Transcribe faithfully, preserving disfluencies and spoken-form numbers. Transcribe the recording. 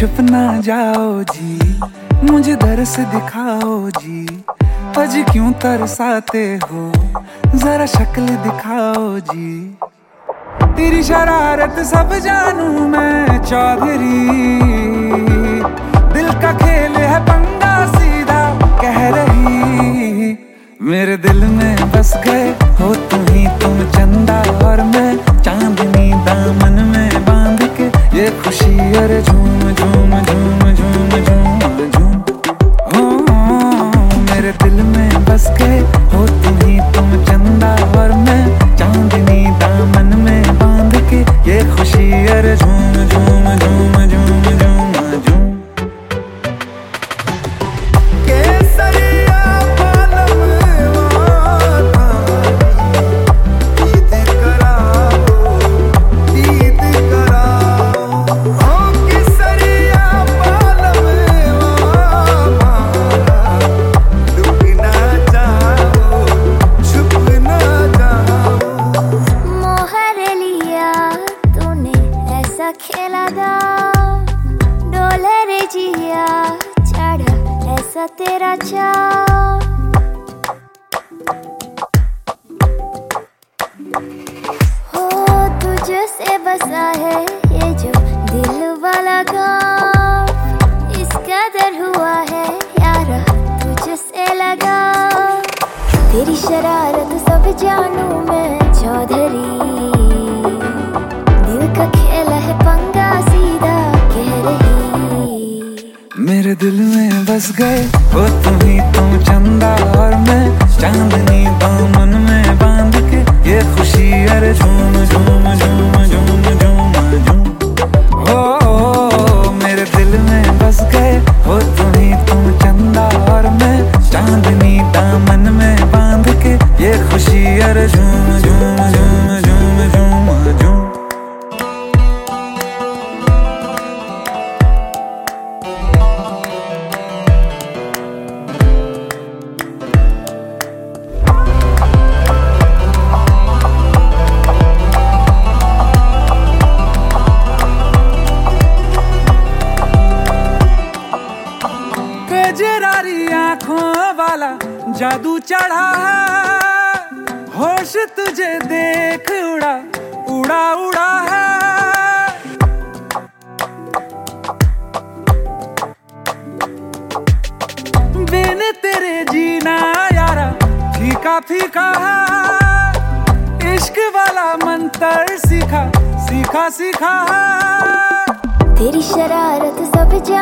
छुप ना जाओ जी, मुझे दर्स दिखाओ जी। आज क्यों तरसाते हो, जरा शक्ल दिखाओ जी। तेरी शरारत सब जानू मैं चौधरी, दिल का खेल है पंगा सीधा कह रही। मेरे दिल में बस गए हो तुम ही तुम, चंदा और मैं चांदनी दामन में बांध के ये खुशी। अरे झूम झूम झूम झूम झूम झूम हो, मेरे दिल में बस गए हो तुम ही तुम, चंदा और मैं चांदनी दामन में बांध के ये खुशी। अरे झूम झूम झूम झूम झूम झूम खेला दा डोले रे जिया, चढ़ा ऐसा तेरा चा। हो तुझे से बसा है ये जो दिल वाला गाँव, इस कदर हुआ है यारा तुझे से लगा। तेरी शरारत सब जानू मैं चौधरी, दिल का खेला है पंगा सीधा कह रही। मेरे दिल में बस गए हो तुम ही तुम, चंदा और मैं चांदनी दामन में बांध के ये खुशी। अरे झूम झूम झूम झूम झूम झूम हो, मेरे दिल में बस गए हो तुम ही तुम, चंदा और मैं चांदनी दामन में बांध के ये खुशी। अरे झूम झूम झूम झूम झूम झूम कजरारी आंखों वाला जादू चढ़ा है, होश तुझे देख उड़ा उड़ा उड़ा है। बिन तेरे जीना यारा फीका फीका है, इश्क वाला मंत्र सीखा सीखा सीखा है। तेरी शरारत सब जा